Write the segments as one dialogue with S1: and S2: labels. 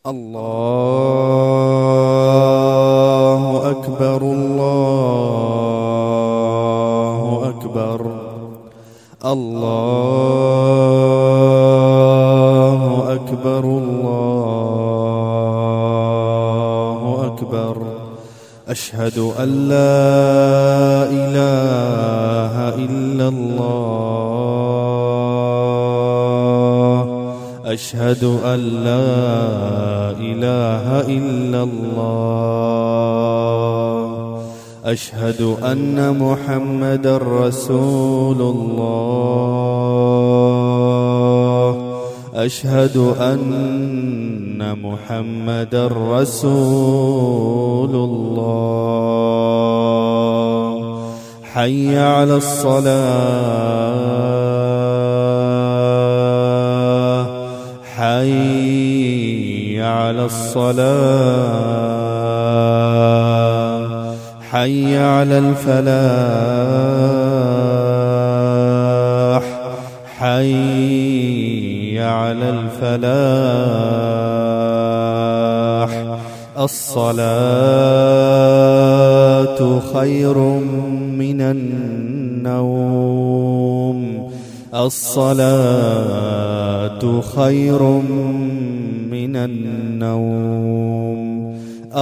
S1: الله أكبر الله أكبر الله أكبر الله أكبر. أشهد أن لا إله إلا الله أشهد أن لا إله إلا الله أشهد أن محمدا رسول الله أشهد أن محمدا رسول الله. حي على الصلاة حي على الصلاة حي على الفلاح حي على الفلاح. الصلاة خير من النوم الصلاة خير من النوم.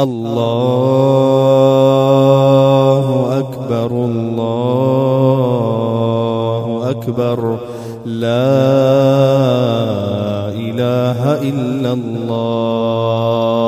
S1: الله أكبر الله أكبر. لا إله إلا الله.